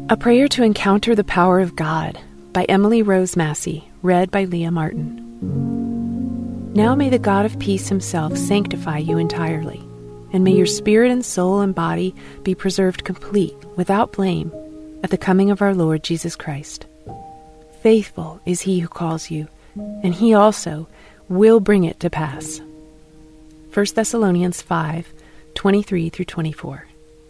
A Prayer to Encounter the Power of God by Emily Rose Massey, read by Leah Martin. Now may the God of peace himself sanctify you entirely, and may your spirit and soul and body be preserved complete, without blame, at the coming of our Lord Jesus Christ. Faithful is he who calls you, and he also will bring it to pass. 1 Thessalonians 5, 23 through 24.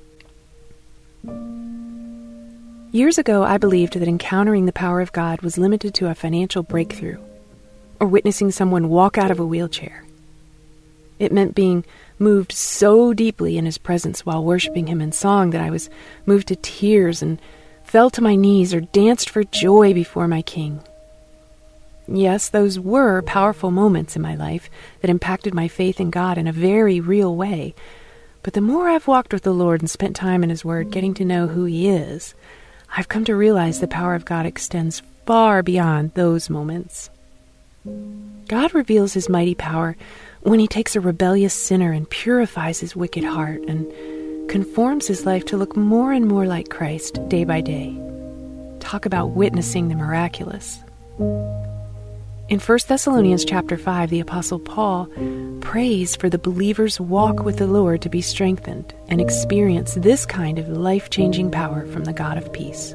Years ago, I believed that encountering the power of God was limited to a financial breakthrough, or witnessing someone walk out of a wheelchair. It meant being moved so deeply in his presence while worshiping him in song that I was moved to tears and fell to my knees or danced for joy before my King. Yes, those were powerful moments in my life that impacted my faith in God in a very real way. But the more I've walked with the Lord and spent time in his Word getting to know who he is, I've come to realize the power of God extends far beyond those moments. God reveals his mighty power when he takes a rebellious sinner and purifies his wicked heart and conforms his life to look more and more like Christ day by day. Talk about witnessing the miraculous. In 1 Thessalonians chapter 5, the Apostle Paul prays for the believer's walk with the Lord to be strengthened and experience this kind of life-changing power from the God of peace.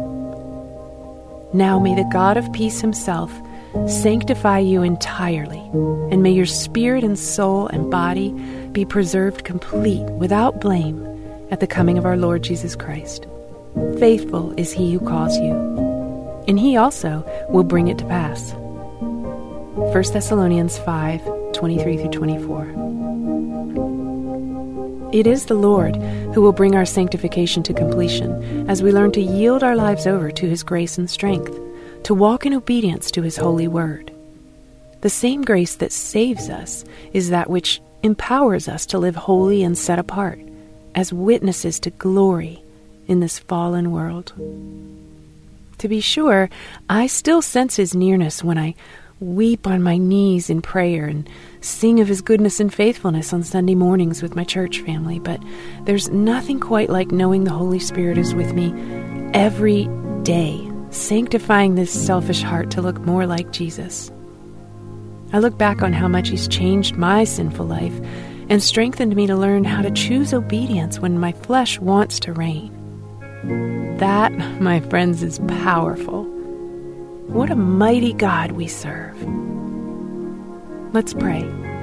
Now may the God of peace himself sanctify you entirely, and may your spirit and soul and body be preserved complete, without blame, at the coming of our Lord Jesus Christ. Faithful is he who calls you, and he also will bring it to pass. 1 Thessalonians 5, 23 through 24. It is the Lord who will bring our sanctification to completion as we learn to yield our lives over to his grace and strength, to walk in obedience to his holy word. The same grace that saves us is that which empowers us to live holy and set apart as witnesses to glory in this fallen world. To be sure, I still sense his nearness when I weep on my knees in prayer and sing of his goodness and faithfulness on Sunday mornings with my church family, but there's nothing quite like knowing the Holy Spirit is with me every day, sanctifying this selfish heart to look more like Jesus. I look back on how much he's changed my sinful life and strengthened me to learn how to choose obedience when my flesh wants to reign. That, my friends, is powerful. What a mighty God we serve. Let's pray.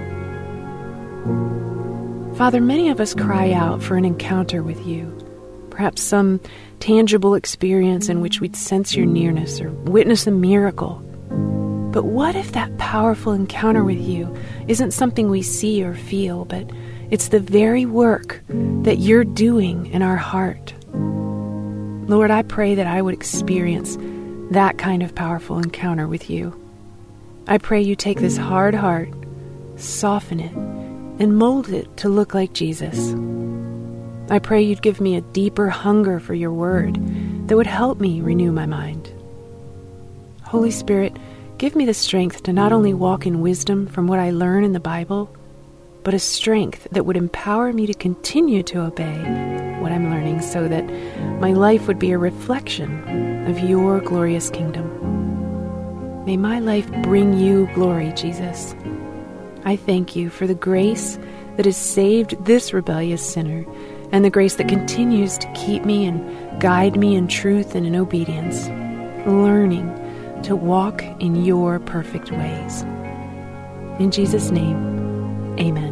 Father, many of us cry out for an encounter with you, perhaps some tangible experience in which we'd sense your nearness or witness a miracle. But what if that powerful encounter with you isn't something we see or feel, but it's the very work that you're doing in our heart? Lord, I pray that I would experience that kind of powerful encounter with you. I pray you take this hard heart, soften it, and mold it to look like Jesus. I pray you'd give me a deeper hunger for your word that would help me renew my mind. Holy Spirit, give me the strength to not only walk in wisdom from what I learn in the Bible, but a strength that would empower me to continue to obey what I'm learning so that my life would be a reflection of your glorious kingdom. May my life bring you glory, Jesus. I thank you for the grace that has saved this rebellious sinner and the grace that continues to keep me and guide me in truth and in obedience, learning to walk in your perfect ways. In Jesus' name, amen.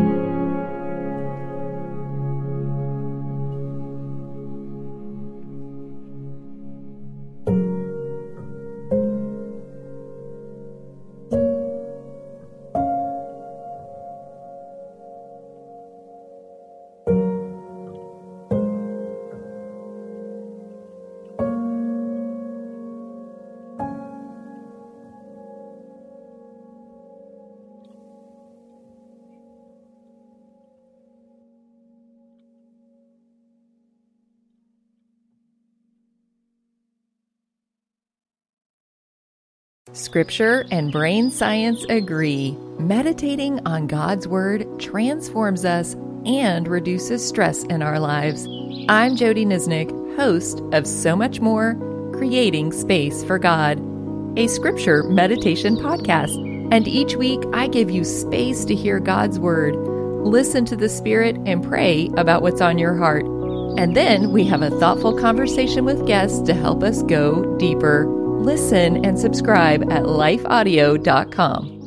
Scripture and brain science agree. Meditating on God's Word transforms us and reduces stress in our lives. I'm Jody Nisnik, host of So Much More, Creating Space for God, a scripture meditation podcast. And each week I give you space to hear God's word, listen to the Spirit, and pray about what's on your heart. And then we have a thoughtful conversation with guests to help us go deeper. Listen and subscribe at lifeaudio.com.